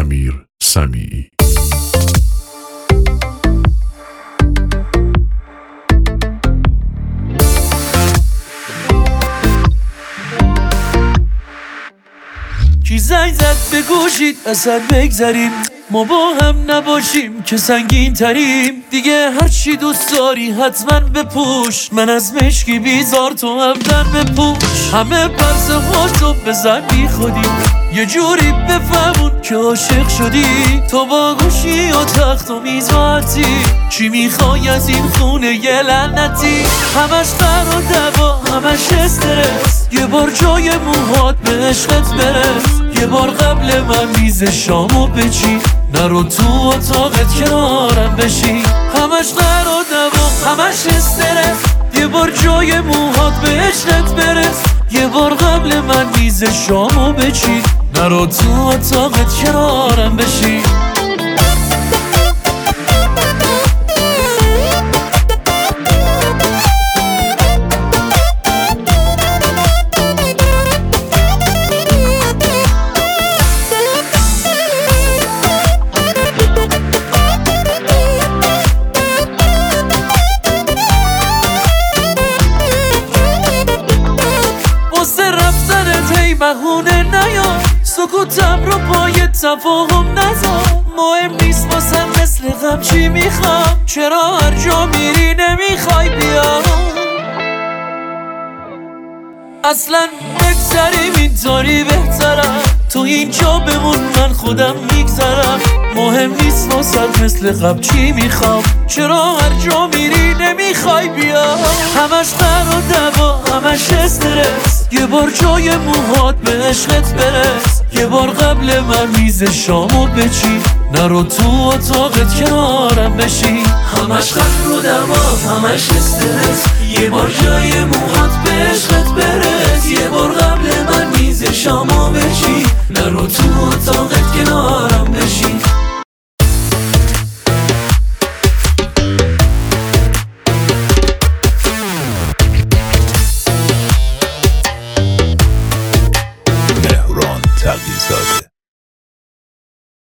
سمیر سمیعی. کی زنگ زد به گوشید اصلا بگذریم، ما با هم نباشیم که سنگین تریم. دیگه هرچی دوست داری حتما بپوش، من از مشکی بیزار تو همدن بپوش. همه پرسه تو بزن بی خودی، یه جوری بفهمون که عاشق شدی. تو با گوشی و تخت و میز و حتی، چی میخوای از این خونه یه لعنتی؟ همش قر و دوا، همش استرس، یه بار جای موهات به عشقت برس. یه بار قبل من میز شامو بچین، نرو تو اتاقت کنارم بشین. همش قر و دوا، همش استرس، یه بار جای موهات به عشقت برس. یه بار قبل من میز شامو بچین، نرو تو اتاقت کنارم بشین. بهونه نیا، سکوتم رو پای تفاهم نذار. مهم نیست واسم مثل غم چی میخوام، چرا هر جا میری نمیخوای بیا. اصلا بگذریم اینطوری بهترم، تو اینجا بمون من خودم میگذرم. مهم نیست واسم مثل غم چی میخوام، چرا هر جا میری نمیخوای بیا. همش قر و دوا، همش استرس، یه بار جای موهات به عشقت برس. یه بار قبل من میز شامو بچین، نرو تو اتاقت کنارم بشین. همش قر و دوا، همش استرس، یه بار جای موهات به عشقت برس. یه بار قبل من میز شامو بچین، نرو تو اتاقت